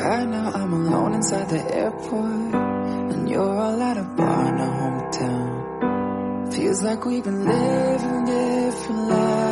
Right now I'm alone inside the airport, and you're all at a bar in our hometown. Feels like we've been living different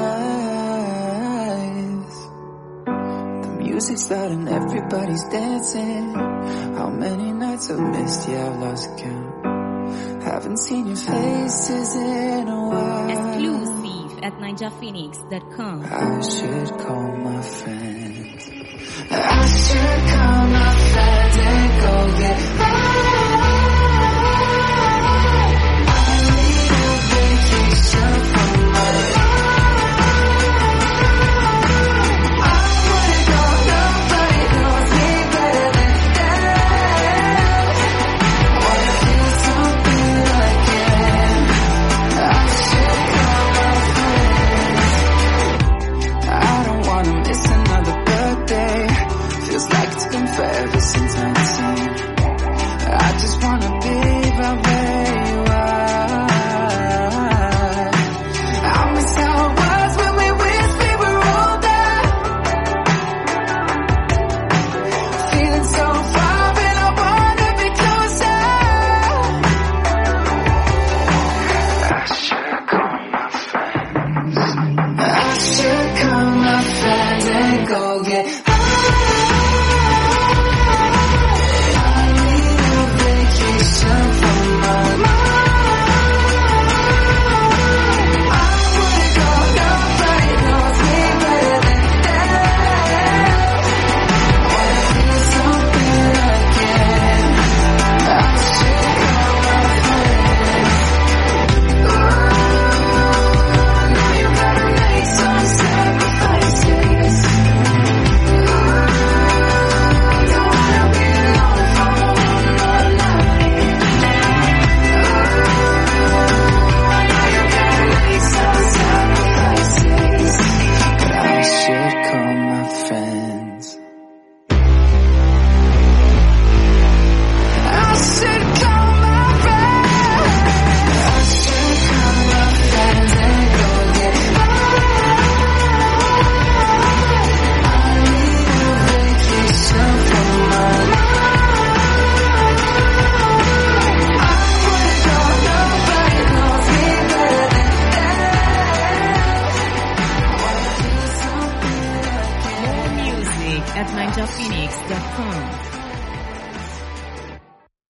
lives. The music's loud and everybody's dancing. How many nights I've missed, yeah, I've lost count. Haven't seen your faces in a while. Exclusive at NinjaPhoenix.com. I should call my friends. I should call my friends and go get high. I need a vacation from my life. I wanna go, nobody knows me better than them. Wanna feel something like it. I should call my friends. I don't wanna miss another birthday. Feels like it's been forever since 19. I just wanna be right where you are. I miss how it was when we wished we were older. Feeling so far and I wanna be closer. I should call my friends. I should call my friends and go get at NinjaPhoenix.com.